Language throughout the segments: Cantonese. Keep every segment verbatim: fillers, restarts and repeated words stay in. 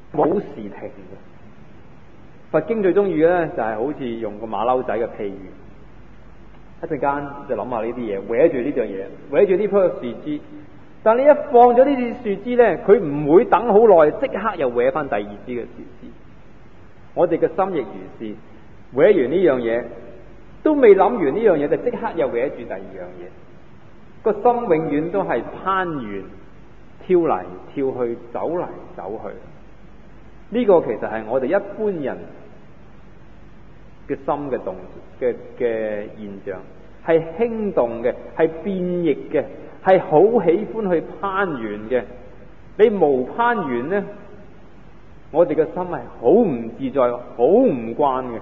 冇時停嘅。佛經最中意嘅咧就係好似用個馬騮仔嘅譬喻，一陣間就諗下呢啲嘢，搲住呢樣嘢，搲住呢棵樹枝。但你一放咗呢啲樹枝咧，佢唔會等好耐，即刻又搲翻第二支嘅樹枝。我哋嘅心亦如是，搲完呢樣嘢，都未諗完呢樣嘢，就即刻又搲住第二樣嘢。個心永遠都係攀緣，跳嚟跳去，走嚟走去。呢個其實係我哋一般人嘅心嘅動嘅嘅現象，係輕動嘅，係變易嘅，係好喜歡去攀緣嘅。你無攀緣呢，我哋嘅心係好唔自在，好唔慣嘅，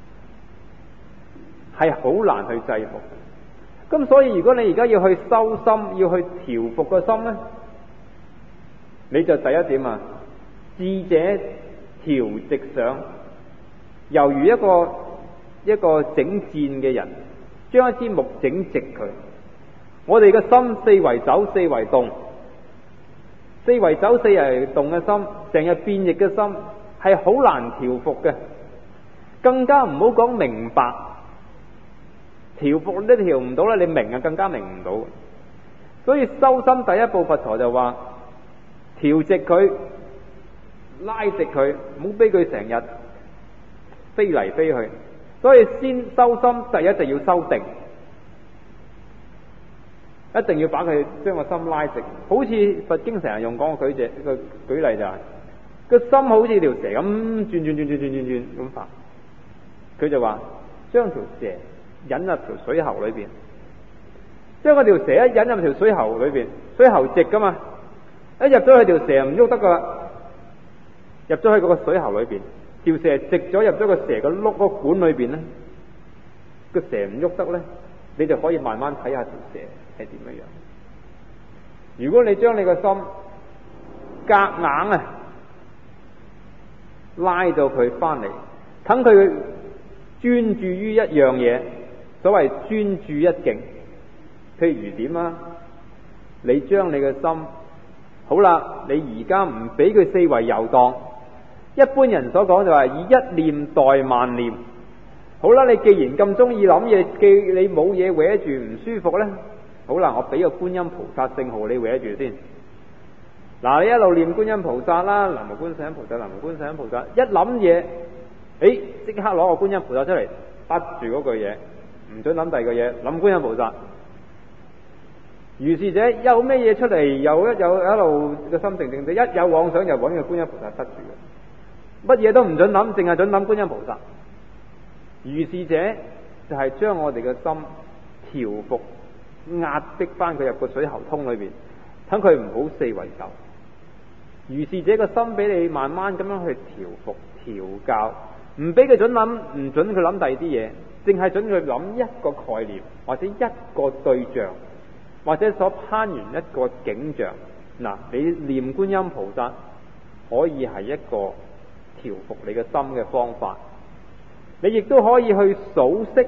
係好難去制服。咁所以如果你而家要去修心，要去調伏個心呢，你就第一點啊，智者調直上，猶如一個一個整箭嘅人，將一支木整直佢。我哋嘅心四圍走，四圍動，四圍走四圍動嘅心，成日變易嘅心，係好難調伏嘅。更加唔好講明白，調伏都調唔到啦，你明啊更加明唔到。所以修心第一步，佛陀就話調直佢，拉直佢，唔好俾佢成日飛嚟飛去。所以先修心，第一就要修定，一定要把佢將個心拉直。好似佛經成日用講個舉隻個舉例就係、是、個心好似條蛇咁轉轉轉轉轉轉轉咁發，佢就話將條蛇引入條水喉裏邊，將嗰條蛇一引入條水喉裏邊，水喉直噶嘛，一入咗去條蛇唔喐得噶啦，入咗去嗰個水喉裏邊，條蛇直咗入咗個蛇個碌個管裏邊咧，個蛇唔喐得咧，你就可以慢慢睇下條蛇係點樣樣。如果你將你個心夾硬啊拉到佢翻嚟，等佢專注於一樣嘢，所謂專注一境。譬如點啊？你將你嘅心好啦，你而家唔俾佢四圍遊蕩。一般人所講就係以一念代萬念。好啦，你既然咁中意諗嘢，既你冇嘢搲住唔舒服呢，好啦，我俾個觀音菩薩聖號你搲住先。嗱，你一路念觀音菩薩啦，南無觀世音菩薩，南無觀世音菩薩，一諗嘢，誒，即刻攞個觀音菩薩出嚟，bắt住嗰句嘢，唔准諗第二個嘢，諗觀音菩薩。如是者有咩嘢出嚟，又一有一路個心靜靜地，一有妄想就揾個觀音菩薩得住嘅，乜嘢都唔准諗，淨係准諗觀音菩薩。如是者就係將我哋嘅心調伏、壓迫翻佢入個水喉通裏邊，等佢唔好四圍走。如是者個心俾你慢慢咁樣去調伏、調教，唔俾佢准諗，唔准佢諗第二啲嘢，淨係准佢諗一個概念或者一個對象，或者所攀緣一個景象。嗱，你念觀音菩薩可以係一個調伏你嘅心嘅方法，你亦都可以去數息，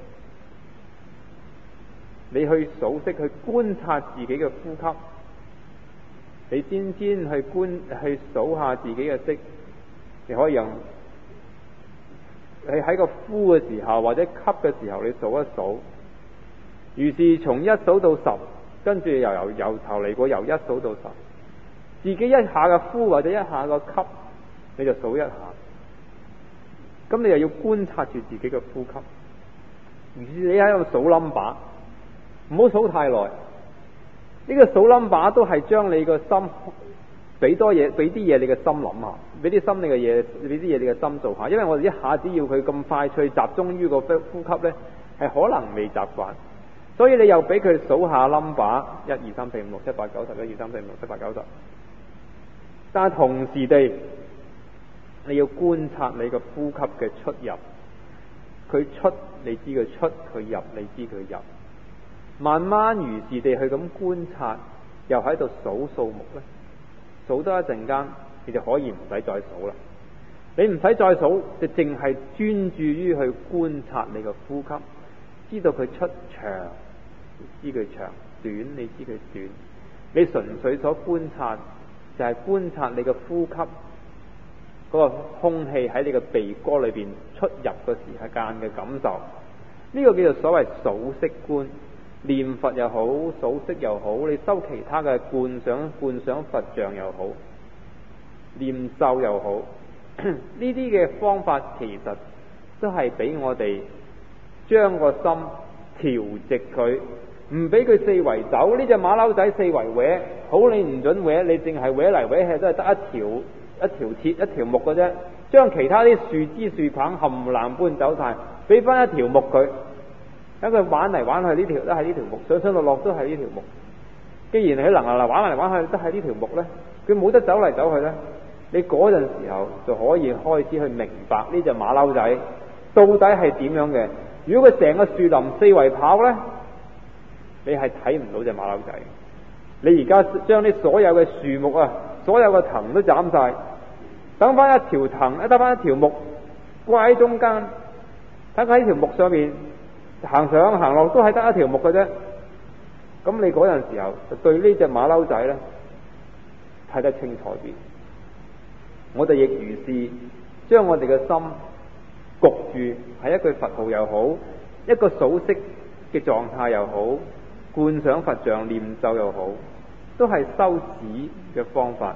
你去數息去觀察自己嘅呼吸，你先先去觀去數下自己嘅息，你可以用你喺個呼嘅時候或者吸嘅時候，你數一數。於是從一數到十，跟住又由由頭嚟過，由一數到十，自己一下嘅呼或者一下嘅吸，你就數一下。咁你又要觀察住自己嘅呼吸。於是你喺度數 number， 唔好數太耐。呢個數 number 都係將你個心俾多嘢，俾啲嘢你嘅心諗下，俾啲心你嘅嘢，俾啲嘢你嘅心做下。因為我哋一下子要佢咁快脆集中於個呼吸呢，係可能未習慣。所以你又俾佢數下 number， 一二三四五六七八九十，一二三四五六七八九十。但係同時地，你要觀察你個呼吸嘅出入。佢出你知佢出，佢入你知佢入。慢慢如是地去咁觀察，又喺度數數目咧，數多一陣間，你就可以唔使再數啦。你唔使再數，就淨係專注於去觀察你個呼吸，知道佢出長，你知佢長；短，你知佢短。你純粹所觀察就係觀察你個呼吸嗰個空氣喺你嘅鼻哥裏邊出入嘅時間嘅感受，呢個叫做所謂數息觀。念佛又好，數息又好，你修其他嘅觀想、觀想佛像又好，念咒又好，呢啲嘅方法其實都係俾我哋將個心調直佢，唔俾佢四圍走。呢隻馬騮仔四圍搲，好，你唔准搲，你淨係搲嚟搲去都係得一條一條鐵一條木嘅啫。將其他啲樹枝樹棒冚唪唥搬走晒，俾翻一條木佢。等佢玩嚟玩去，呢條都係呢條木，上上落落都係呢條木。既然佢能嚟玩嚟玩去都係呢條木呢，佢冇得走嚟走去呢，你嗰陣時候就可以開始去明白呢隻馬騮仔到底係點樣嘅。如果佢成個樹林四圍跑呢，你係睇唔到隻馬騮仔。你而家將啲所有嘅樹木啊，所有嘅藤都斬晒，等翻一條藤，得翻一條木掛喺中間，睇佢喺條木上面行上行落都係得一條木嘅啫。咁你嗰陣時候就對呢隻馬騮仔呢睇得清楚啲。我哋亦如是將我哋嘅心焗住喺一句佛號又好，一個數息嘅狀態又好，觀想佛像念咒又好，都係修止嘅方法。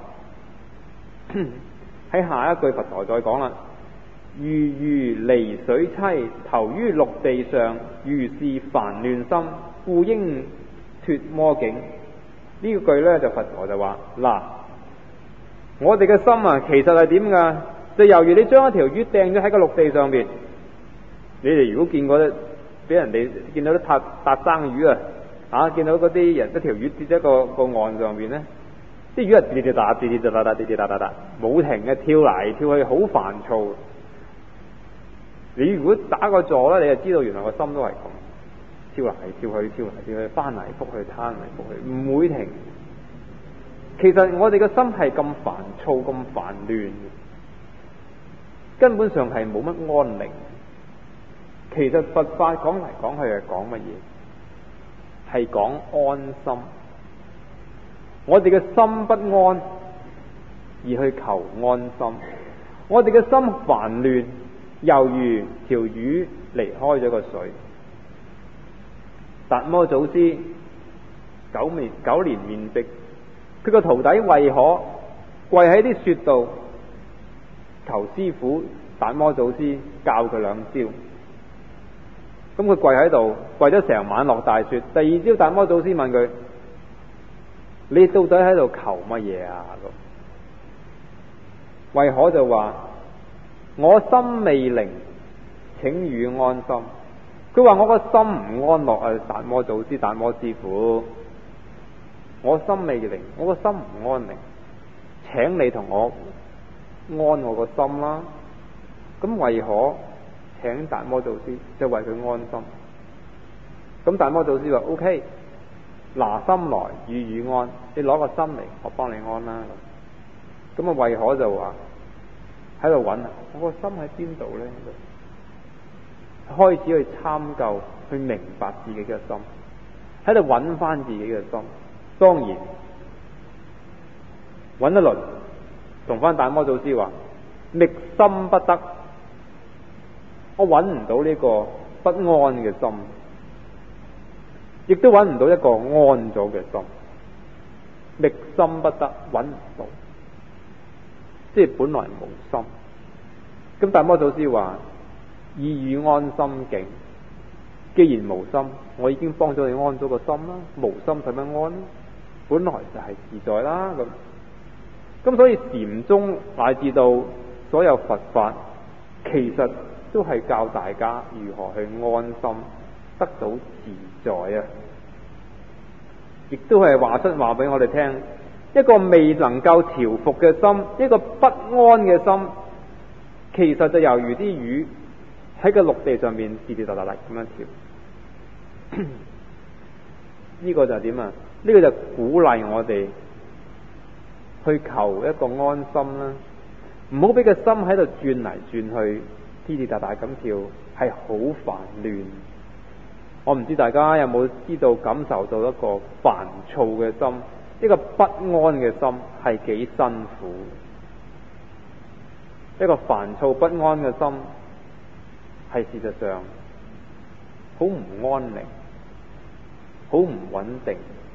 喺下一句佛陀再講啦，如如離水棲，投於陸地上，如是煩亂心，故應脫魔境。呢句呢，就佛陀就話嗱，我哋嘅心啊，其實係點噶？就猶如你將一條魚掟咗喺個陸地上邊，你哋如果見過咧，俾人哋見到啲搭搭生魚啊，啊見到嗰啲人一條魚跌咗個個岸上邊咧，啲魚係跌跌打跌跌打打跌跌打打打，冇停嘅，跳嚟跳去，好煩躁。你如果打個坐咧，你就知道原來個心都係咁，跳嚟跳去，跳嚟跳去，翻嚟覆去，攤嚟覆去，唔會停。其實我哋個心係咁煩躁，咁煩亂，根本上係冇乜安寧。其實佛法講嚟講去係講乜嘢？係講安心。我哋嘅心不安，而去求安心。我哋嘅心煩亂，猶如條魚離開咗個水。達摩祖師九年九年面壁，佢個徒弟慧可跪喺啲雪度求師傅達摩祖師教佢兩招。咁佢跪喺度跪咗成晚落大雪。第二朝達摩祖師問佢：你到底喺度求乜嘢啊？慧可就話：我心未寧，請予安心。佢話我個心唔安樂啊，達摩祖師、達摩師傅，我心未寧，我個心唔安寧，請你同我安我個心啦。咁慧可請達摩祖師就為佢安心。咁達摩祖師話 ：O.K. 拿心來予予安，你攞個心嚟，我幫你安啦。咁啊，慧可就話喺度揾，我個心喺邊度呢？開始去參究，去明白自己嘅心，喺度揾翻自己嘅心。當然揾一輪，同翻達摩祖師話：覓心不得，我揾唔到呢個不安嘅心，亦都揾唔到一個安咗嘅心。覓心不得，揾唔到，即係本來無心。咁達摩祖師話：意予安心境，既然無心，我已經幫咗你安咗個心啦，無心使乜安？本來就係自在啦。咁咁所以禪宗乃至到所有佛法，其實都係教大家如何去安心，得到自在啊！亦都係話出話俾我哋聽，一個未能夠調伏嘅心，一個不安嘅心，其實就猶如啲魚喺個陸地上面跌跌打打咁樣跳。呢個就係點啊？呢個就鼓勵我哋去求一個安心啦，唔好俾個心喺度轉嚟轉去，跌跌打打咁跳，係好煩亂。我唔知大家有冇知道感受到一個煩躁嘅心，一個不安嘅心係幾辛苦。 一個煩躁不安嘅心，係事實上好唔安寧，好唔穩定，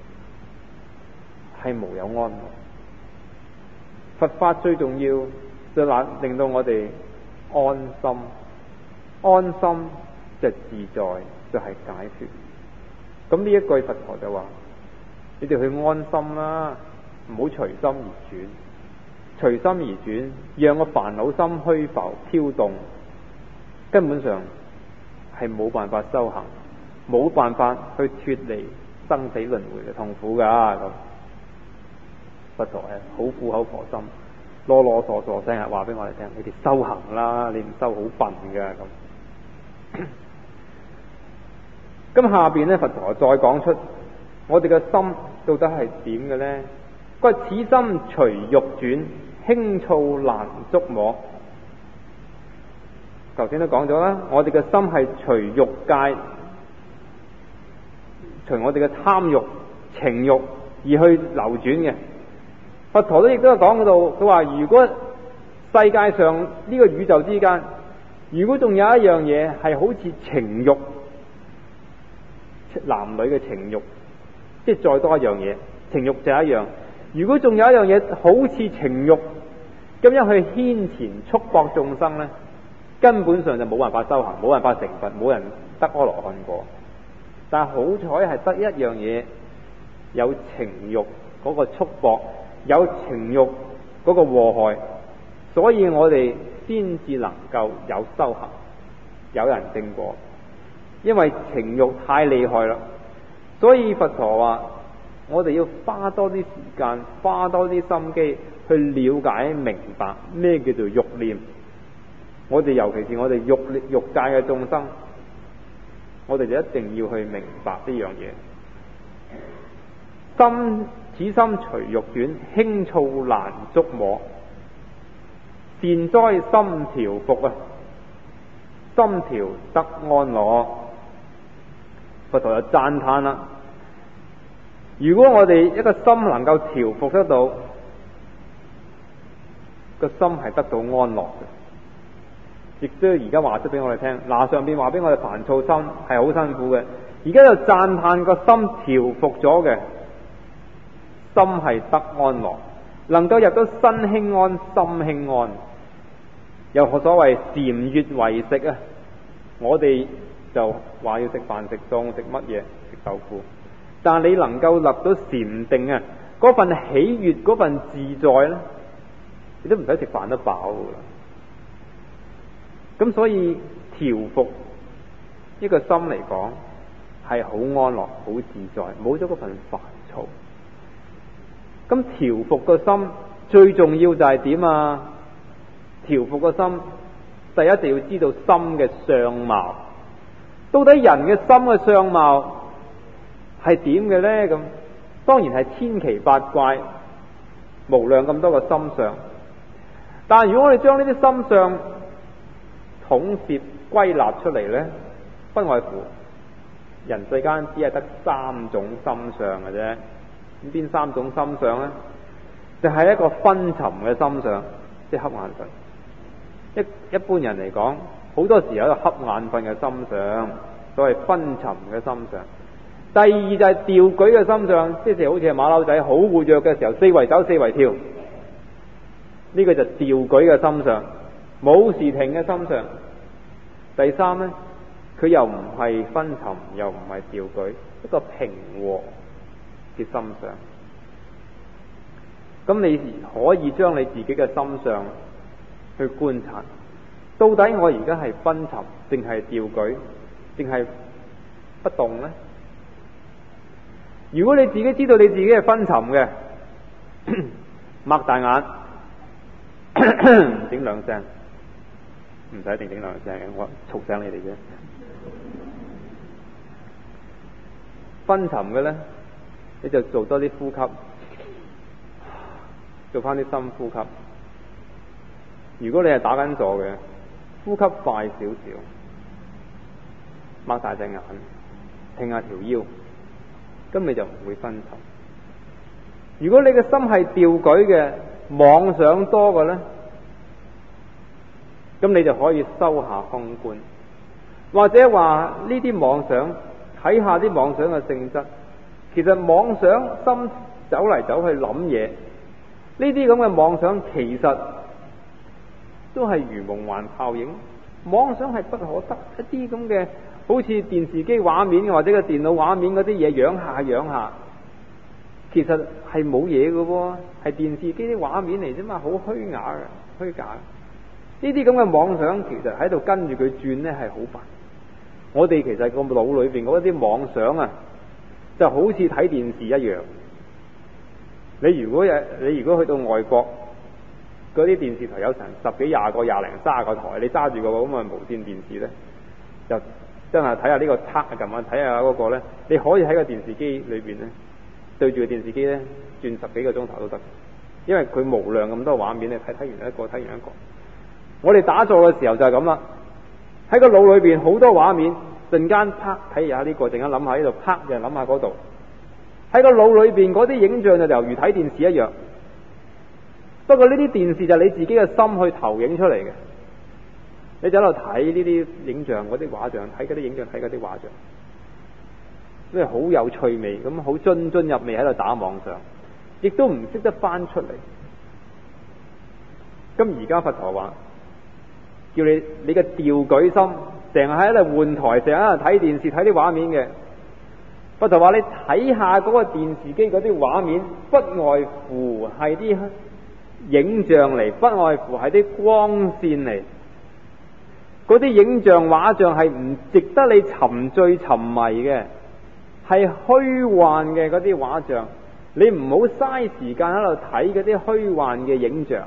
係無有安樂。佛法最重要就令令到我哋安心，安心就自在，就係解脫。咁呢一句佛陀就話：你哋去安心啦，唔好隨心而轉。隨心而轉，讓個煩惱心虛浮飄動，根本上係冇辦法修行，冇辦法去脫離生死輪迴嘅痛苦噶。咁佛陀係好苦口婆心，囉囉嗦嗦聲係話俾我哋聽：你哋修行啦，你唔修好笨噶。咁咁下邊呢，佛陀再講出我哋嘅心到底係點嘅呢？佢話：此心隨欲轉，輕躁難捉摸。頭先都講咗啦，我哋嘅心係隨欲界，隨我哋嘅貪欲、情欲而去流轉嘅。佛陀都亦都有講嗰度，佢話如果世界上呢個宇宙之間，如果仲有一樣嘢係好似情欲，男女嘅情欲，即係再多一樣嘢，情欲就係一樣。如果仲有一樣嘢好似情欲咁樣去牽纏束縛眾生呢，根本上就冇辦法修行，冇辦法成佛，冇人得阿羅漢過。但係好彩係得一樣嘢有情欲嗰個束縛，有情欲嗰個禍害，所以我哋先至能夠有修行，有人證過。因為情欲太厲害啦，所以佛陀話我哋要花多啲時間，花多啲心機去了解明白咩叫做欲念。我哋尤其是我哋欲欲界嘅眾生，我哋就一定要去明白呢樣嘢。心此心隨欲轉，輕躁難捉摸。善哉心調伏啊，心調得安樂。佛陀就讚嘆啦，如果我哋一個心能夠調伏得到，個心係得到安樂嘅。亦都而家話出俾我哋聽，嗱，上邊話俾我哋煩躁心係好辛苦嘅，而家就讚嘆個心調伏咗嘅，心係得安樂，能夠入到身輕安、心輕安。有所謂禪悦為食啊，我哋就話要食飯食餸食乜嘢食豆腐，但係你能夠立到禪定啊，嗰份喜悅嗰份自在呢，你都唔使食飯得飽噶啦。咁所以調伏一個心嚟講係好安樂、好自在，冇咗嗰份煩躁。咁調伏個心最重要就係點啊？調伏個心，第一就要知道心嘅相貌。到底人嘅心嘅相貌係點嘅呢？咁當然係千奇百怪、無量咁多個心相。但係如果我哋將呢啲心相統攝歸納出嚟呢，不外乎人世間只係得三種心相嘅啫。咁邊三種心相呢？就係、是、一個昏沉嘅心相，即係瞌眼瞓。一一般人嚟講，好多時有一個瞌眼瞓嘅心相，所謂昏沉嘅心相。第二就係掉舉嘅心相，即係好似係馬騮仔好活躍嘅時候，四圍走四圍跳，呢、這個就掉舉嘅心相，冇時停嘅心相。第三呢，佢又唔係昏沉，又唔係掉舉，一個平和嘅心相。咁你可以將你自己嘅心相去觀察，到底我而家係昏沉，定係掉舉，定係不動呢？如果你自己知道你自己係昏沉嘅，擘大眼，整兩聲，唔使一定整兩聲，我嘈醒你哋啫。昏沉嘅呢，你就做多啲呼吸，做翻啲深呼吸。如果你係打緊坐嘅，呼吸快少少，擘大隻眼，挺下條腰，咁你就唔會昏沉。如果你嘅心係掉舉嘅，妄想多嘅呢， 咁你就可以收下空觀，或者話呢啲妄想，睇下啲妄想嘅性質。其實妄想心走嚟走去諗嘢，呢啲咁嘅妄想其實都係如夢幻泡影。妄想係不可得，一啲咁嘅好似電視機畫面或者個電腦畫面嗰啲嘢，養下養下，其實係冇嘢嘅喎，係電視機啲畫面嚟啫嘛，好虛假嘅，虛假。呢啲咁嘅妄想其實喺度跟住佢轉呢，係好煩。我哋其實個腦裏邊嗰啲妄想啊，就好似睇電視一樣。你如果你如果去到外國，嗰啲電視台有成十幾廿個、廿零卅個台，你揸住個咁嘅無線電視呢，就真係睇下呢個測啊，撳下睇下嗰個呢，你可以喺個電視機裏邊呢，對住個電視機呢，轉十幾個鐘頭都得，因為佢無量咁多畫面，你睇睇完一個，睇完一個。我哋打坐嘅時候就係咁啦，喺個腦裏邊好多畫面，陣間啪睇下呢個，陣間諗下呢度，啪又諗下嗰度。喺個腦裏邊嗰啲影像就猶如睇電視一樣。不過呢啲電視就係你自己嘅心去投影出嚟嘅，你就喺度睇呢啲影像、嗰啲畫像，睇嗰啲影像，睇嗰啲畫像，所以好有趣味，咁好津津入味喺度打妄想，亦都唔識得翻出嚟。咁而家佛陀話，叫你你嘅調舉心，成日喺度換台，成日喺度睇電視睇啲畫面嘅。佛陀話你睇下嗰個電視機嗰啲畫面，不外乎係啲影像嚟，不外乎係啲光線嚟。嗰啲影像畫像係唔值得你沉醉沉迷嘅，係虛幻嘅嗰啲畫像。你唔好嘥時間喺度睇嗰啲虛幻嘅影像。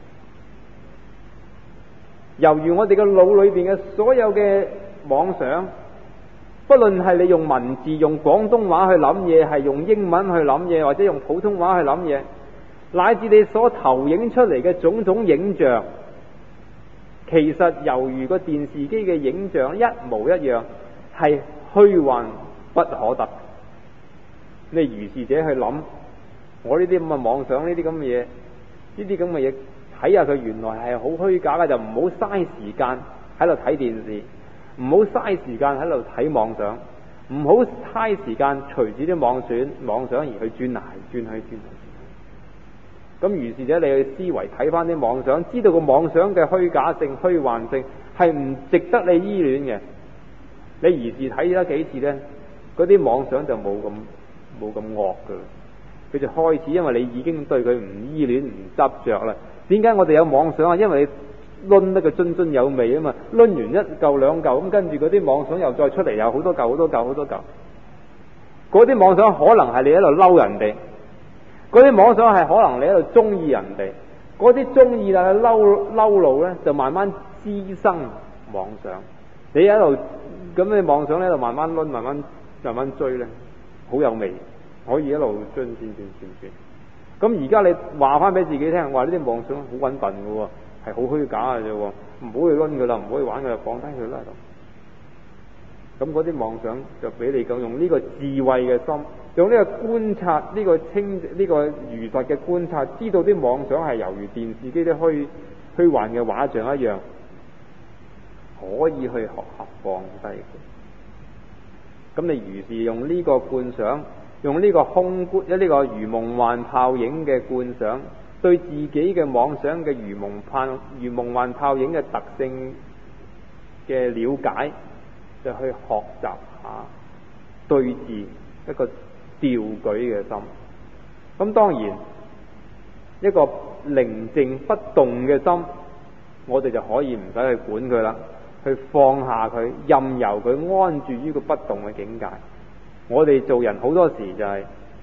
猶如我哋嘅腦裏邊嘅所有嘅妄想，不論係你用文字用廣東話去諗嘢，係用英文去諗嘢，或者用普通話去諗嘢，乃至你所投影出嚟嘅種種影像，其實猶如個電視機嘅影像一模一樣，係虛幻不可得。你如是者去諗，我呢啲咁嘅妄想，呢啲咁嘅嘢，呢啲咁嘅嘢，睇下佢原來係好虛假嘅，就唔好嘥時間喺度睇電視，唔好嘥時間喺度睇妄想，唔好嘥時間隨住啲妄選妄想而去轉嚟轉去轉去。咁如是者你去思維睇翻啲妄想，知道個妄想嘅虛假性、虛幻性係唔值得你依戀嘅。你如是睇咗幾次呢，嗰啲妄想就冇咁冇咁惡噶啦。佢就開始，因為你已經對佢唔依戀、唔執着啦。點解我哋有妄想啊？因為你掄得個津津有味啊嘛，掄完一嚿兩嚿，咁跟住嗰啲妄想又再出嚟，有好多嚿、好多嚿、好多嚿。嗰啲妄想可能係你喺度嬲人哋，嗰啲妄想係可能你喺度中意人哋，嗰啲中意但係嬲嬲怒咧，就慢慢滋生妄想。你喺度咁你妄想咧，就慢慢掄、慢慢慢慢追咧，好有味，可以一路轉轉轉轉轉。咁而家你話翻俾自己聽，話呢啲妄想好穩笨嘅喎，係好虛假嘅啫，唔好去掄佢啦，唔好去玩佢啦，放低佢啦咁。咁嗰啲妄想就俾你咁用呢個智慧嘅心，用呢個觀察，呢個清呢個如實嘅觀察，知道啲妄想係猶如電視機啲虛虛幻嘅畫像一樣，可以去學習放低佢。咁你如是用呢個觀想，用呢個空觀，一呢個如夢幻泡影嘅觀想，對自己嘅妄想嘅如夢幻如夢幻泡影嘅特性嘅了解，就去學習下對治一個調舉嘅心。咁當然一個寧靜不動嘅心，我哋就可以唔使去管佢啦，去放下佢，任由佢安住於個不動嘅境界。我哋做人好多時就係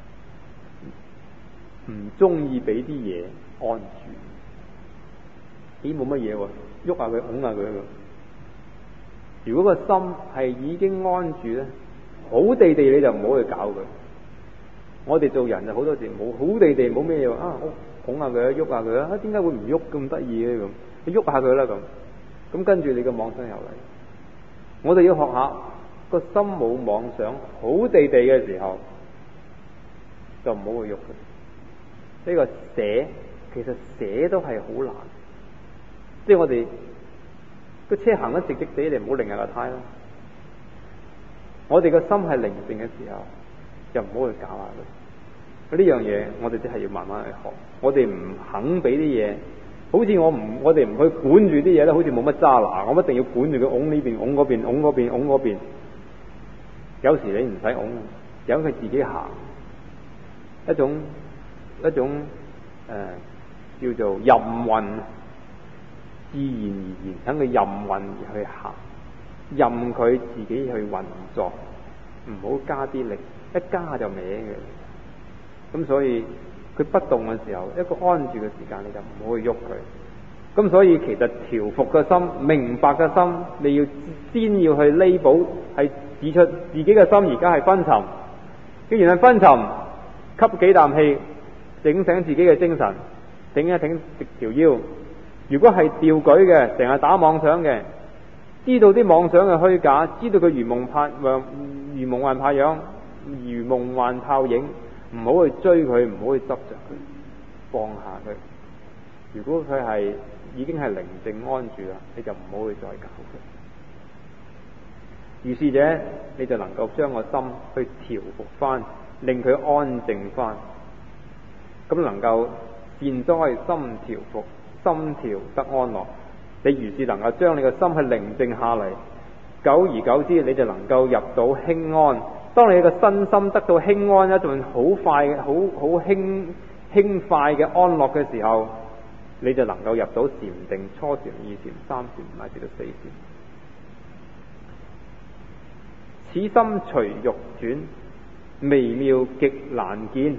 唔中意俾啲嘢安住。咦，冇乜嘢喎，喐下佢，拱下佢。如果個心係已經安住咧，好地地你就唔好去搞佢。我哋做人就好多時冇好地地冇咩嘢啊，拱下佢，喐下佢啊，點解會唔喐咁得意嘅咁？你喐下佢啦咁，咁跟住你個妄想又嚟。我哋要學下。個心冇妄想，好地地嘅時候，就唔好去喐佢。呢個捨，其實捨都係好難。即係我哋個車行得直直地，你唔好擰下個胎啦。我哋個心係寧靜嘅時候，就唔好去搞下佢。呢樣嘢我哋真係要慢慢去學。我哋唔肯俾啲嘢，好似我唔我哋唔去管住啲嘢咧，好似冇乜揸拿，我一定要管住佢，拱呢邊，拱嗰邊，拱嗰邊，拱嗰邊。有時你唔使拱，由佢自己行，一種一種誒、呃、叫做任運，自然而然等佢任運而去行，任佢自己去運作，唔好加啲力，一加就歪嘅。咁所以佢不動嘅時候，一個安住嘅時間，你就唔好去喐佢。咁所以其實調伏嘅心、明白嘅心，你要先要去彌補，係指出自己嘅心而家係昏沉。既然係昏沉，吸幾啖氣，整醒自己嘅精神，挺一挺直條腰。如果係掉舉嘅，成日打妄想嘅，知道啲妄想嘅虛假，知道佢如夢拍幻，如夢幻拍樣，如夢幻泡影，唔好去追佢，唔好去執着佢，放下佢。如果佢係已經係寧靜安住啦，你就唔好去再搞佢。如是者，你就能夠將個心去調伏翻，令佢安靜翻。咁能夠善哉心調伏，心調得安樂。你如是能夠將你個心去寧靜下嚟，久而久之，你就能夠入到輕安。當你個身心得到輕安，一種好快嘅、好好輕輕快嘅安樂嘅時候，你就能夠入到禪定，初禪、二禪、三禪乃至到四禪。此心隨欲轉，微妙極難見。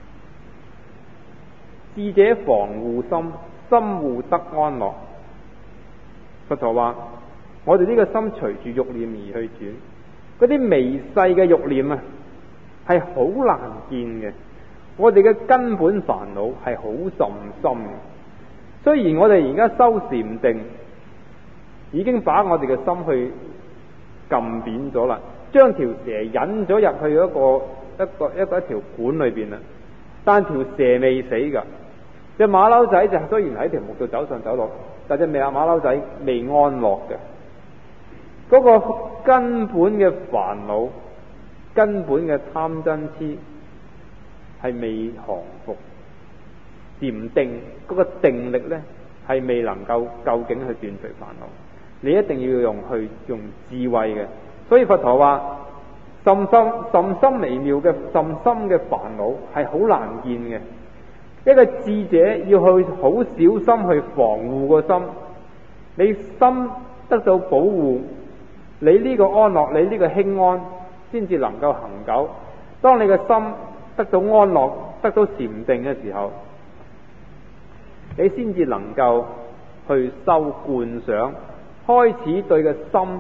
智者防護心，心護得安樂。佛陀話：我哋呢個心隨住欲念而去轉，嗰啲微細嘅欲念啊，係好難見嘅。我哋嘅根本煩惱係好甚深嘅。雖然我哋而家修禪定，已經把我哋嘅心去撳扁咗啦，將條蛇引咗入去一個一個一個一條管裏邊啦，但條蛇未死噶。隻馬騮仔就雖然喺條木度走上走落，但隻馬馬騮仔未安樂嘅。嗰個根本嘅煩惱、根本嘅貪嗔癡係未降服。禪定嗰個定力呢，係未能夠究竟去斷除煩惱。你一定要用去用智慧嘅。所以佛陀話：甚深甚深微妙嘅甚深嘅煩惱係好難見嘅。一個智者要去好小心去防護個心，你心得到保護，你呢個安樂，你呢個輕安，先至能夠恒久。當你嘅心得到安樂，得到禪定嘅時候，你先至能夠去修觀想，開始對個心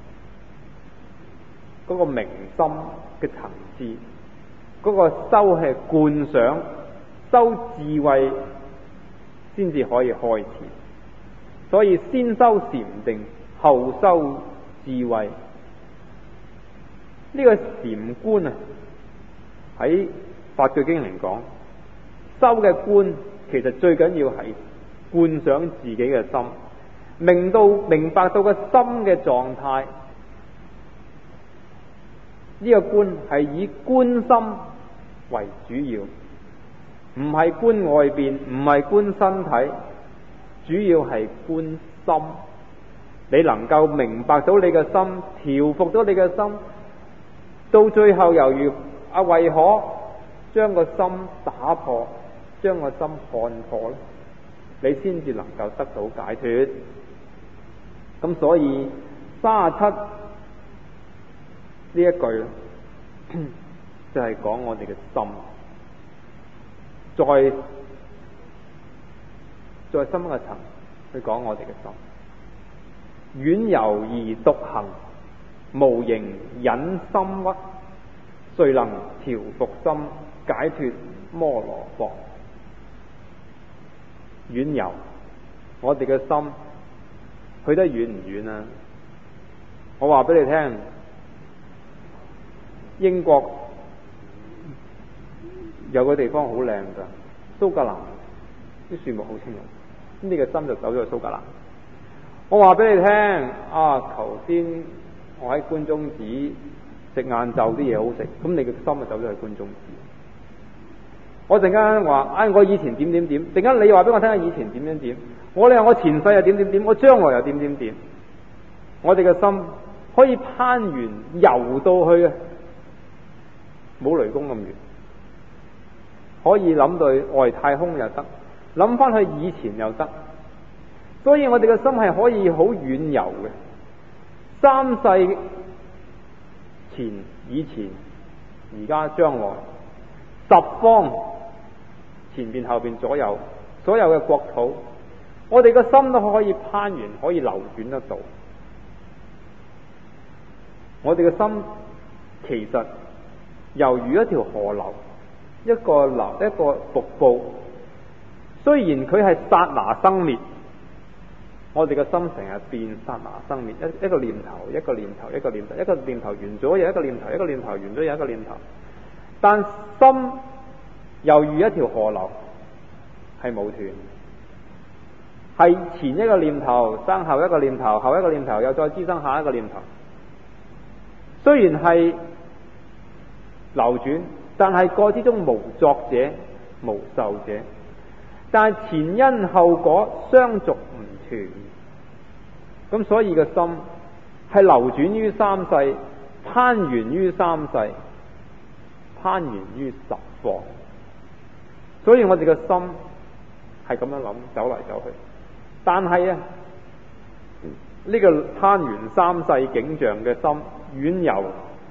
嗰個明心嘅層次，嗰個修係觀想。修智慧先至可以開始，所以先修禪定，後修智慧。呢、這個禪觀啊，喺法句經嚟講，修嘅觀其實最緊要係觀想自己嘅心，明到明白到個心嘅狀態。呢、這個觀係以觀心為主要。唔係觀外邊，唔係觀身體，主要係觀心。你能夠明白到你嘅心，調伏到你嘅心，到最後猶如啊，為可將個心打破，將個心看破咧，你先至能夠得到解脫。咁所以三十七呢一句就係講我哋嘅心。再再深一個層去講我哋嘅心，遠遊而獨行，無形隱心屈，誰能調伏心，解脫摩羅縛？遠遊，我哋嘅心去得遠唔遠啊？我話俾你聽，英國有個地方好靚噶，蘇格蘭啲樹木好青綠，咁你個心就走咗去蘇格蘭。 我話俾你聽，啊，頭先我喺觀中寺食晏晝啲嘢好食，咁你嘅心就走咗去觀中寺。我陣間話，唉、哎，我以前點點點，陣間你話俾我聽下以前點點點，我你話我前世又點點點，我將來又點點點。我哋嘅心可以攀緣游到去啊，冇雷公咁遠，可以諗到外太空又得，諗翻去以前又得。所以我哋嘅心係可以好遠遊嘅，三世前、以前、而家、將來，十方前邊、後邊、左右，所有嘅國土，我哋嘅心都可以攀緣，可以流轉得到。我哋嘅心其實猶如一條河流，一個流，一個瀑布。雖然佢係剎那生滅，我哋嘅心成日變，剎那生滅，一一個念頭，一個念頭，一個念頭，一個念頭完咗又一個念頭，一個念頭完咗又一個念頭。但心猶如一條河流，係冇斷，係前一個念頭生後一個念頭，後一個念頭又再滋生下一個念頭。雖然係流轉，但係過之中無作者，無受者。但係前因後果相續唔斷，咁所以個心係流轉於三世，攀緣於三世，攀緣於十方。所以我哋個心係咁樣諗，走嚟走去。但係啊，呢個攀緣三世景象嘅心，遠遊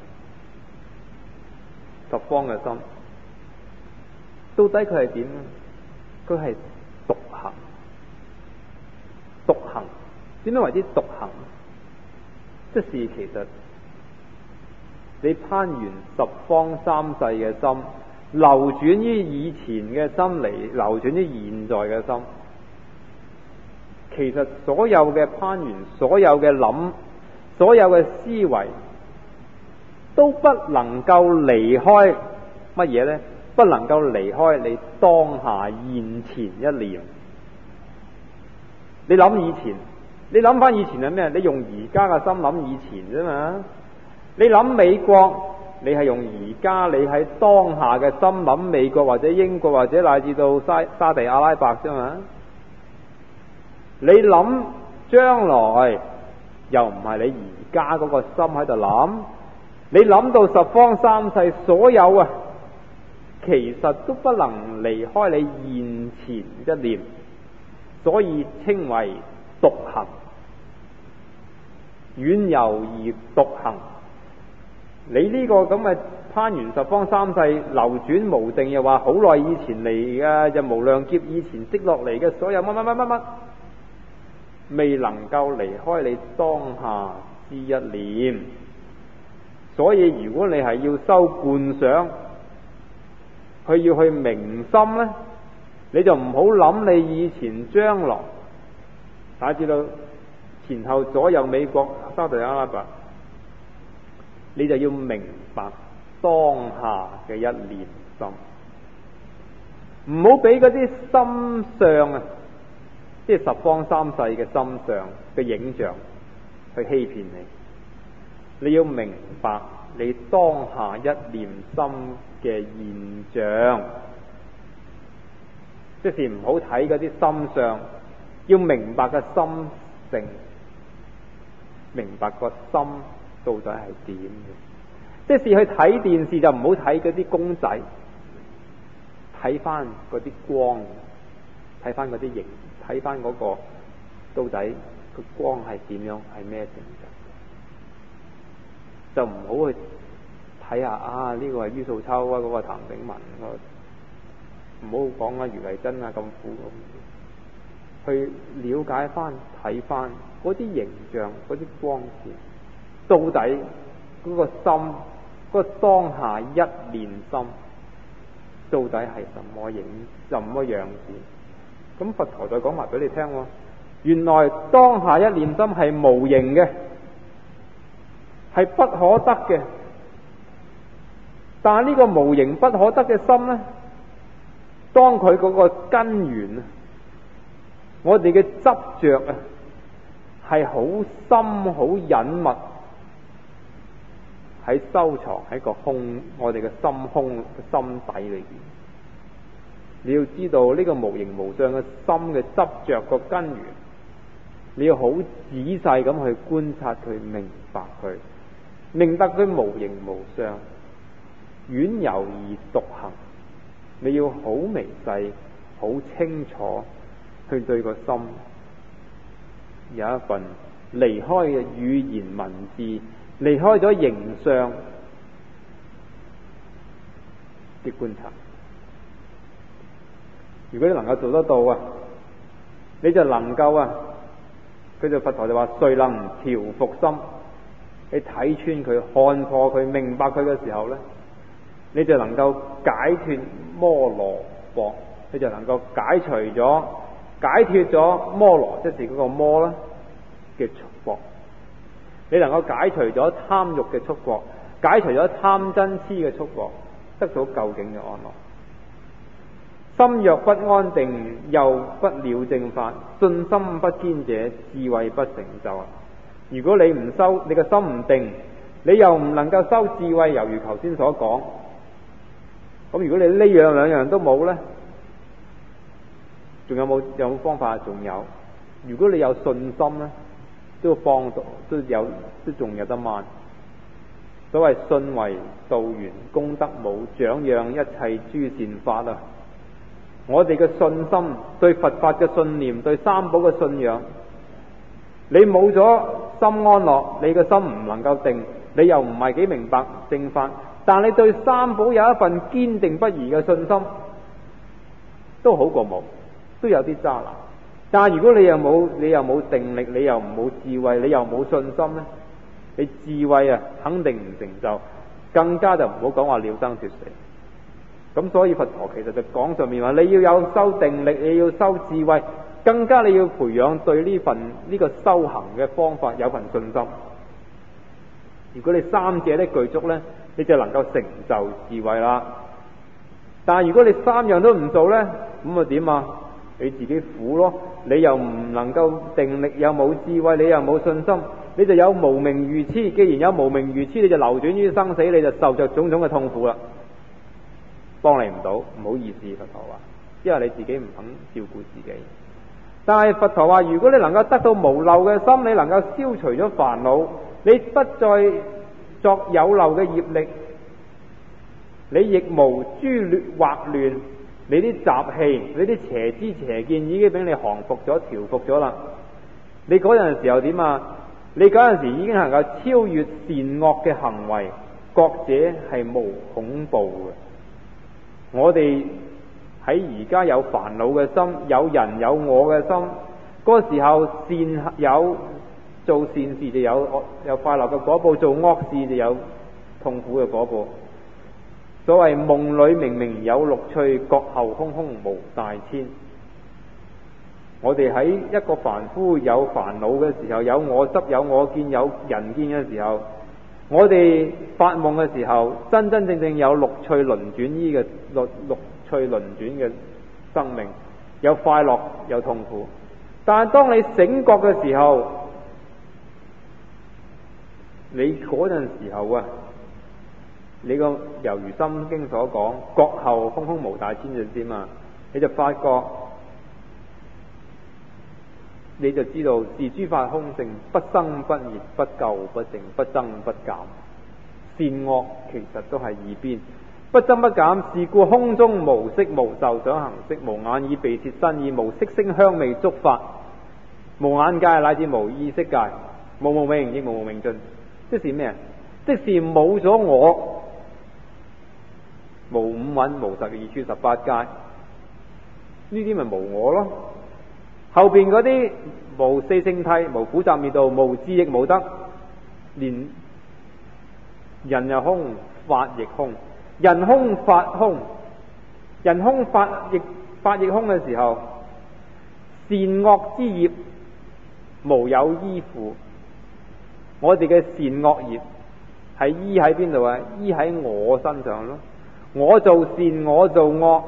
十方嘅心，到底佢係點呢？佢係獨行，獨行點樣為之獨行？即是其實你攀緣十方三世嘅心，流轉於以前嘅心嚟，流轉於現在嘅心。其實所有嘅攀緣，所有嘅諗，所有嘅思維，都不能夠離開乜嘢呢？不能夠離開你當下現前一念。你諗以前，你諗翻以前係咩？你用而家嘅心諗以前啫嘛。你諗美國，你係用而家你喺當下嘅心諗美國或者英國或者乃至到沙沙地阿拉伯啫嘛。你諗將來，又唔係你而家嗰個心喺度諗。你諗到十方三世所有啊，其實都不能離開你現前一念，所以稱為獨行。遠遊而獨行，你呢個咁嘅攀緣十方三世流轉無定，又話好耐以前嚟嘅，又無量劫以前積落嚟嘅所有乜乜乜乜乜，未能夠離開你當下之一念。所以如果你係要修觀想，佢要去明心呢，你就唔好諗你以前將來，大家知道前後左右美國沙特阿拉伯，你就要明白當下嘅一念心，唔好俾嗰啲心相啊，即係十方三世嘅心相嘅影像去欺騙你。你要明白你當下一念心嘅現象，即是唔好睇嗰啲心相，要明白個心性，明白個心到底係點嘅。即是去睇電視就唔好睇嗰啲公仔，睇翻嗰啲光，睇翻嗰啲形，睇翻嗰個到底個光係點樣，係咩性質。就唔好去睇下啊！呢、這個係于素秋啊，嗰、那個譚炳文，唔好講啊余麗珍啊咁苦咁，去了解翻睇翻嗰啲形象、嗰啲光線，到底嗰個心、嗰、那個當下一念心，到底係什麼影、什麼樣子？咁佛陀再講埋俾你聽喎，原來當下一念心係無形嘅。係不可得嘅，但係呢個無形不可得嘅心呢，當佢嗰個根源啊，我哋嘅執着啊， 係好深好隱密，喺收藏喺個空我哋嘅心空心底裏邊。你要知道呢個無形無相嘅心嘅執着個根源，你要好仔細咁去觀察佢，明白佢，明白佢無形無相，遠遊而獨行。你要好微細好清楚去對個心有一份離開嘅語言文字，離開咗形象嘅觀察。如果你能夠做得到啊，你就能夠啊，佢就佛陀就話：誰能調伏心？你睇穿佢、看破佢、明白佢嘅時候呢，你就能夠解脱摩羅縛，你就能夠解除咗、解脱咗摩羅，即是嗰個魔啦嘅束縛。你能夠解除咗貪欲嘅束縛，解除咗貪嗔痴嘅束縛，得到究竟嘅安樂。心若不安定，又不了正法，信心不堅者，智慧不成就啊！如果你唔修，你個心唔定，你又唔能夠修智慧，猶如頭先所講。咁如果你呢樣兩樣都冇呢，仲有冇有冇方法？仲有，如果你有信心呢，都幫到，都有都仲有得慢。所謂信為道源，功德母，長養一切諸善法啊！我哋嘅信心，對佛法嘅信念，對三寶嘅信仰，你冇咗心安樂，你嘅心唔能夠定，你又唔係幾明白正法，但你對三寶有一份堅定不移嘅信心，都好過冇，都有啲渣男。但係如果你又冇，你又冇定力，你又冇智慧，你又冇信心呢，你智慧啊肯定唔成就，更加就唔好講話了生脫死。咁所以佛陀其實就講上面話，你要有修定力，你要修智慧，更加你要培養對呢份呢、呢個修行嘅方法有份信心。如果你三者都具足呢，你就能夠成就智慧啦。但係如果你三樣都唔做呢，咁啊點啊？你自己苦咯，你又唔能夠定力，又冇智慧，你又冇信心，你就有無明愚痴。既然有無明愚痴，你就流轉於生死，你就受着種種嘅痛苦啦。幫你唔到，唔好意思，佛陀話，因為你自己唔肯照顧自己。但係佛陀話，如果你能夠得到無漏嘅心，你能夠消除咗煩惱，你不再作有漏嘅業力，你亦無諸劣惑亂，你啲習氣、你啲邪知邪見已經俾你降服咗、調服咗啦。你嗰陣時候點啊？你嗰陣時已經能夠超越善惡嘅行為，覺者係無恐怖嘅。我哋喺而家有煩惱嘅心，有人有我嘅心，嗰個時候善有做善事就有有快樂嘅果報，做惡事就有痛苦嘅果報。所謂夢裏明明有六趣，覺後空空無大千。我哋喺一個凡夫有煩惱嘅時候，有我執有我見有人見嘅時候，我哋發夢嘅時候，真真正正有六趣輪轉依嘅六六趣輪轉嘅生命，有快樂有痛苦。但係當你醒覺嘅時候，你嗰陣時候啊，你個猶如心經所講，覺後空空無大千就知嘛，你就發覺，你就知道是諸法空性，不生不滅，不垢不淨，不增不減。善惡其實都係二邊，不增不減。是故空中無色無受想行識，無眼耳鼻舌身意，無色聲香味觸法，無眼界乃至無意識界，無無明亦無無明盡。即是咩啊？即是冇咗我，無五蘊，無十二處十八界，呢啲咪無我咯。後邊嗰啲無四聖諦，無苦集滅道，無智亦無得，連人又空，法亦空，人空法空，人空法亦法亦空嘅時候，善惡之業無有依附。我哋嘅善惡業係依喺邊度啊？依喺我身上咯。我做善，我做惡。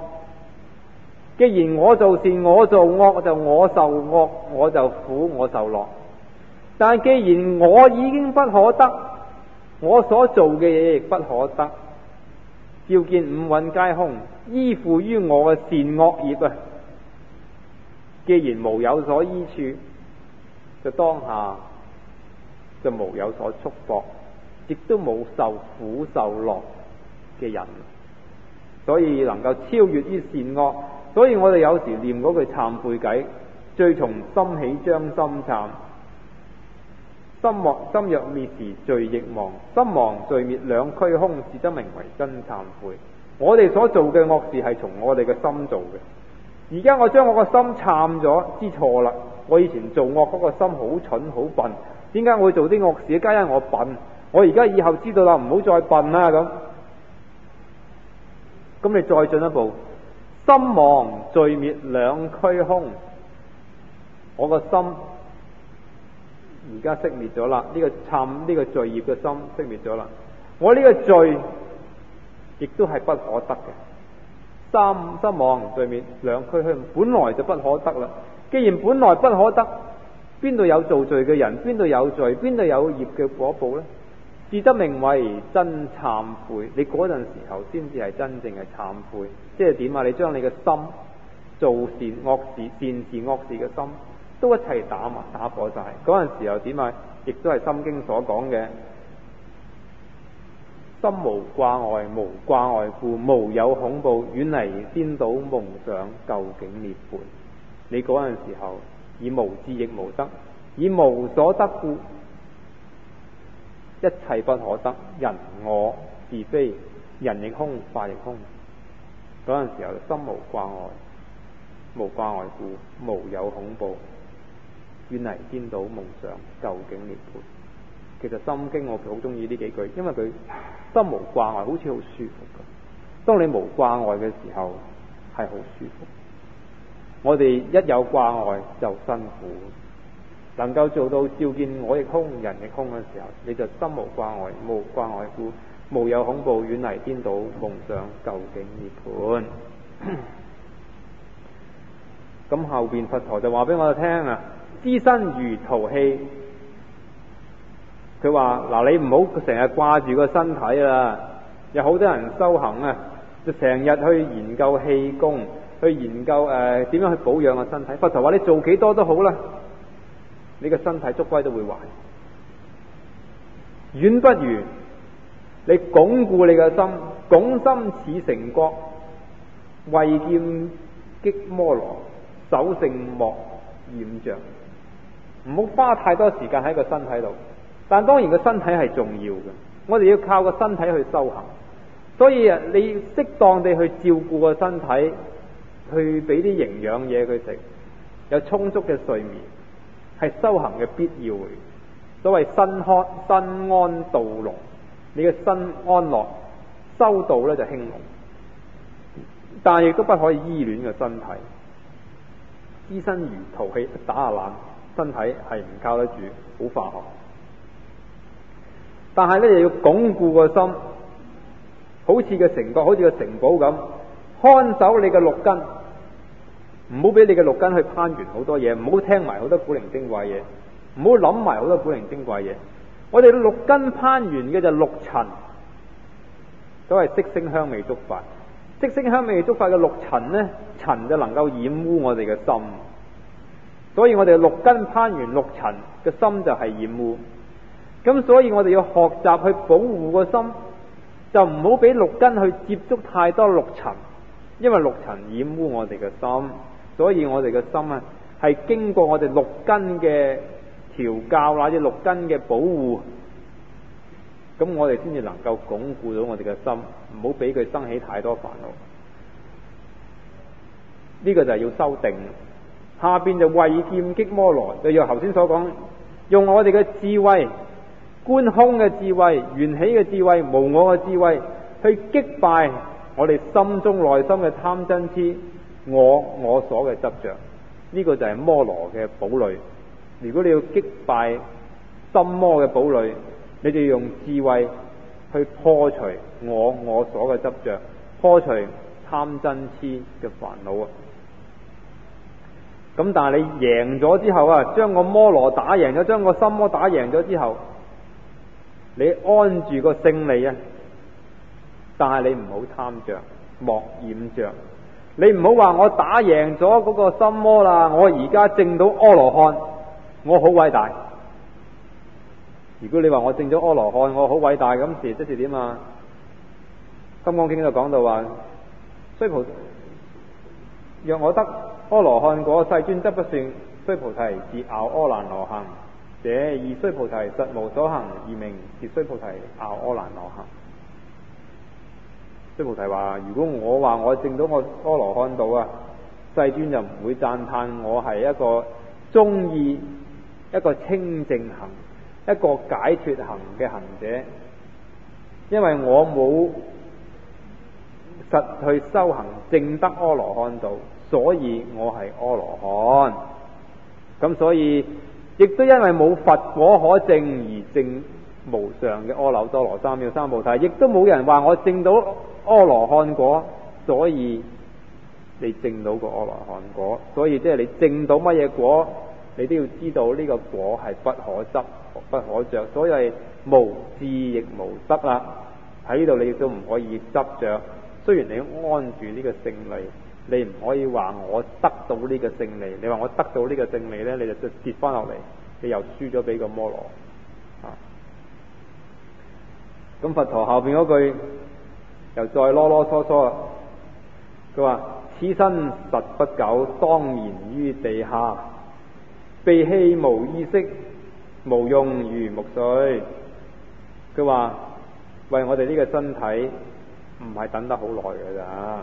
既然我做善，我做惡，就我受惡，我就苦，我受樂。 但係既然我已經不可得，我所做嘅嘢亦不可得，照見五蘊皆空，依附於我嘅善惡業啊！既然無有所依處，就當下就無有所束縛，亦都冇受苦受樂嘅人，所以能夠超越於善惡。所以我哋有時念嗰句懺悔偈，最從心起將心懺，心莫心若滅時罪亦亡，心亡罪滅兩俱空，是則名為真懺悔。我哋所做嘅惡事係從我哋嘅心做嘅，而家我將我個心懺咗，知錯啦。我以前做惡嗰個心好蠢好笨，點解我會做啲惡事？皆因我笨。我而家以後知道啦，唔好再笨啦咁。咁你再進一步，心亡罪滅兩俱空，我個心而家熄滅咗啦，呢個懺呢個罪業嘅心熄滅咗啦。我呢個罪亦都係不可得嘅。三心亡罪滅兩俱空，本來就不可得啦。既然本來不可得，邊度有造罪嘅人？邊度有罪？邊度有業嘅果報呢？是則名為真懺悔。你嗰陣時候先至係真正嘅懺悔，即係點啊？你將你嘅心做善惡事、善事惡事嘅心，都一齊打埋打破晒。嗰陣時候點啊？亦都係《心經》所講嘅，心無掛礙，無掛礙故，無有恐怖，遠離顛倒夢想，究竟涅槃。你嗰陣時候以無智亦無得，以無所得故，一切不可得，人我是非，人亦空，法亦空。嗰陣時候心無掛礙，無掛礙故，無有恐怖，遠離顛倒夢想，究竟涅槃。其實《心經》我好中意呢幾句，因為佢心無掛礙，好似好舒服㗎。當你無掛礙嘅時候，係好舒服。我哋一有掛礙就辛苦。能夠做到照見我亦空，人亦空嘅時候，你就心無掛礙，無掛礙故，無有恐怖，遠離顛倒夢想，究竟涅槃。咁後邊佛陀就話俾我哋聽啊，知身如陶器。佢話嗱，你唔好成日掛住個身體啦。有好多人修行啊，就成日去研究氣功，去研究誒點樣去保養個身體。佛陀話你做幾多都好啦，你個身體終歸都會壞。遠不如你鞏固你嘅心，拱心似城郭，慧劍擊摩羅，手勝莫染著。唔好花太多時間喺個身體度，但當然個身體係重要嘅，我哋要靠個身體去修行。所以啊，你適當地去照顧個身體，去俾啲營養嘢佢食，有充足嘅睡眠，係修行嘅必要嘅。所謂身康身安道隆，你嘅身安樂，修道咧就興隆。但係亦都不可以依戀個身體，知身如陶器，打下冷，身體係唔靠得住，好化學。但係咧又要鞏固個心，好似個城郭，好似個城堡咁，看守你嘅六根，唔好俾你嘅六根去攀緣好多嘢，唔好聽埋好多古靈精怪嘢，唔好諗埋好多古靈精怪嘢。我哋六根攀緣嘅就六塵，都係色聲香味觸法。色聲香味觸法嘅六塵呢，塵就能夠染污我哋嘅心，所以我哋六根攀緣六塵嘅心就係染污。咁所以我哋要學習去保護個心，就唔好俾六根去接觸太多六塵，因為六塵染污我哋嘅心。所以我哋嘅心啊，係經過我哋六根嘅調教或者六根嘅保護，咁我哋先至能夠鞏固到我哋嘅心，唔好俾佢生起太多煩惱。呢、這個就係要修定。下邊就慧劍擊摩羅，就要頭先所講，用我哋嘅智慧，觀空嘅智慧、緣起嘅智慧、無我嘅智慧，去擊敗我哋心中內心嘅貪嗔癡、我我所嘅執着。呢、這個就係摩羅嘅堡壘。如果你要擊敗心魔嘅堡壘，你就要用智慧去破除我我所嘅執着，破除貪嗔癡嘅煩惱啊！ 咁但係你贏咗之後啊，將個摩羅打贏咗，將個心魔打贏咗之後，你安住個勝利啊！但係你唔好貪着，莫染着。你唔好話我打贏咗嗰個心魔啦，我而家證到阿羅漢，我好偉大。如果你話我證咗阿羅漢，我好偉大，咁時即是點啊？《金剛經》就講到話，須菩若我得阿羅漢果，世尊則不算須菩提自拗阿蘭羅行，這二須菩提實無所行，而名是須菩提拗阿蘭羅行。須菩提話：如果我話我證到我阿羅漢道啊，世尊就唔會讚歎我係一個中意一個清淨行、一個解脫行嘅行者，因為我冇實去修行證得阿羅漢道，所以我係阿羅漢。咁所以亦都因為冇佛果可證而證無上嘅阿耨多羅三藐三菩提，亦都冇人話我證到阿羅漢果，所以你證到個阿羅漢果。所以即係你證到乜嘢果，你都要知道呢個果係不可執、不可着，所以係無智亦無得啦。喺呢度你亦都唔可以執着。雖然你安住呢個勝利，你唔可以話我得到呢個勝利。你話我得到呢個勝利呢，你就跌翻落嚟，你又輸咗俾個摩羅。啊！咁佛陀後邊嗰句又再囉囉嗦嗦啦。佢話：此身實不久，當然於地下，被棄無意識，無用如木碎。佢話：為我哋呢個身體唔係等得好耐㗎咋，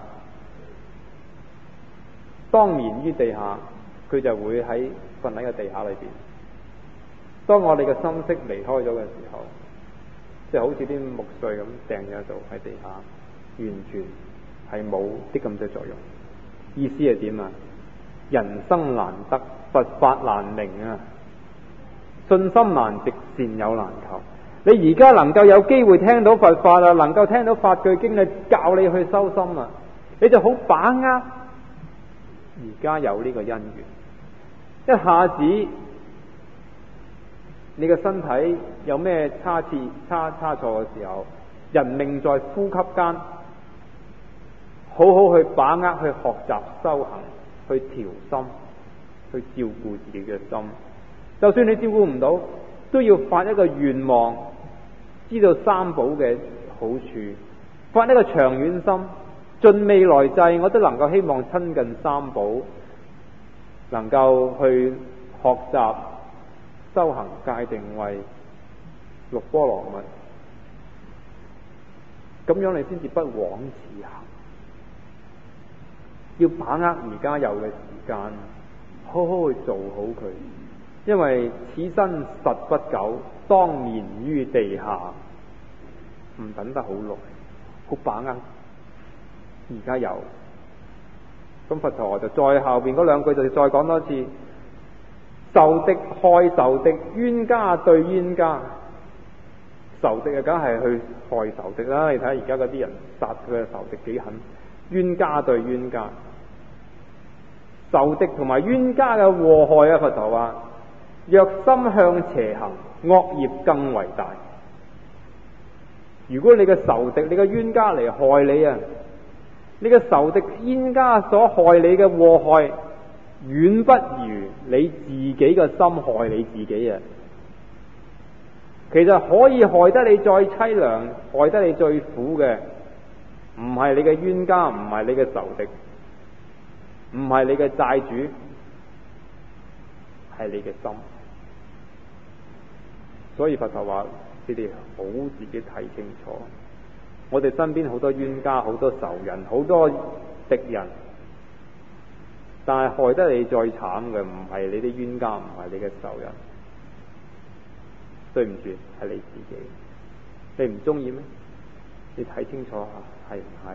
當然於地下，佢就會喺瞓喺個地下裏邊。當我哋嘅心識離開咗嘅時候，即係好似啲木碎咁掟咗喺度喺地下，完全係冇啲咁嘅作用。意思係點啊？人生難得，佛法難明啊！信心難值，善友難求。你而家能夠有機會聽到佛法啊，能夠聽到法句經啊，教你去修心啊，你就好把握而家有呢個因緣。一下子你嘅身體有咩差次差差錯嘅時候，人命在呼吸間，好好去把握，去學習修行，去調心，去照顧自己嘅心。就算你照顧唔到，都要發一個願望，知道三寶嘅好處，發一個長遠心，盡未來際我都能夠希望親近三寶，能夠去學習修行戒定慧六波羅蜜，咁樣你先至不枉此行。要把握而家有嘅時間，好好去做好佢。因為此身實不久，當眠於地下，唔等得好耐，好把握而家有。咁佛陀就再後邊嗰兩句就再講多次：仇敵害仇敵，冤家對冤家。仇敵啊，梗係去害仇敵啦！你睇下而家嗰啲人殺佢嘅仇敵幾狠，冤家對冤家。仇敵同埋冤家嘅禍害啊，佛陀話：若心向邪行，惡業更為大。如果你嘅仇敵、你嘅冤家嚟害你啊，你嘅仇敵、冤家所害你嘅禍害，遠不如你自己嘅心害你自己啊！其實可以害得你再淒涼、害得你最苦嘅，唔係你嘅冤家，唔係你嘅仇敵，唔係你嘅債主，係你嘅心。所以佛陀話：你哋好自己睇清楚，我哋身邊好多冤家、好多仇人、好多敵人，但係害得你最慘嘅唔係你啲冤家，唔係你嘅仇人，對唔住，係你自己。你唔中意咩？你睇清楚下，係唔係？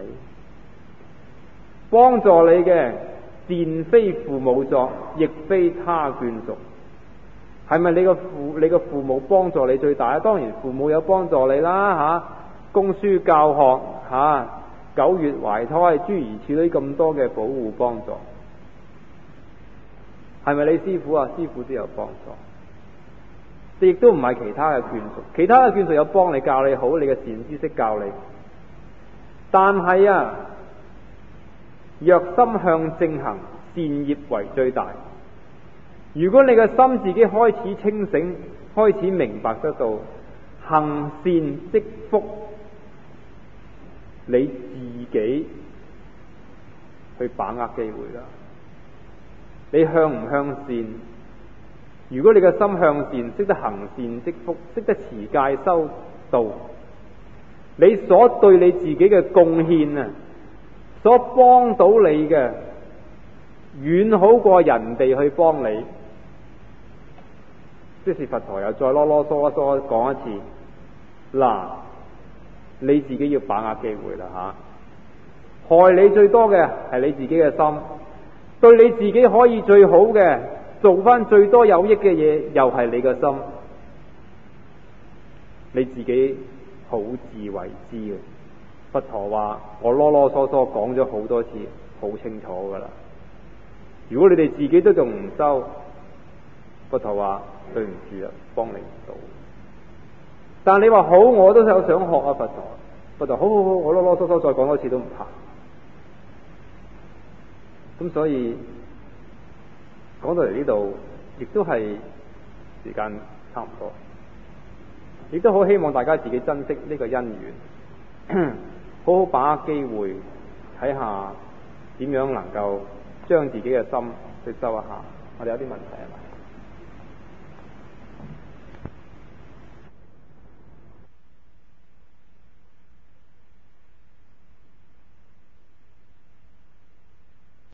幫助你嘅善非父母作，亦非他眷屬。係咪你個父你個父母幫助你最大啊？當然父母有幫助你啦，吓、啊、供書教學，吓、啊、九月懷胎，諸如此類咁多嘅保護幫助。 係咪你師傅啊？師傅都有幫助，亦都唔係其他嘅眷屬，其他嘅眷屬有幫你教你好，你嘅善知識教你。但係啊，若心向正行，善業為最大。如果你嘅心自己開始清醒，開始明白得到行善積福，你自己去把握機會啦。你向唔向善？如果你嘅心向善，識得行善積福，識得持戒修道，你所對你自己嘅貢獻啊，所幫到你嘅，遠好過人哋去幫你。即是佛陀又再囉囉嗦嗦講一次，嗱，你自己要把握機會啦吓。害你最多嘅係你自己嘅心，對你自己可以最好嘅，做翻最多有益嘅嘢，又係你嘅心。你自己好自為之嘅。佛陀話我囉囉嗦嗦講咗好多次，好清楚噶啦。如果你哋自己都仲唔收，佛陀話對唔住啦，幫你唔到。但你話好，我都有想學啊，佛陀。佛陀好好好，我囉囉嗦嗦再講多次都唔怕。咁所以講到嚟呢度，亦都係時間差唔多，亦都好希望大家自己珍惜呢個因緣，好好把握機會，睇下點樣能夠將自己嘅心去收一下。我哋有啲問題係嘛？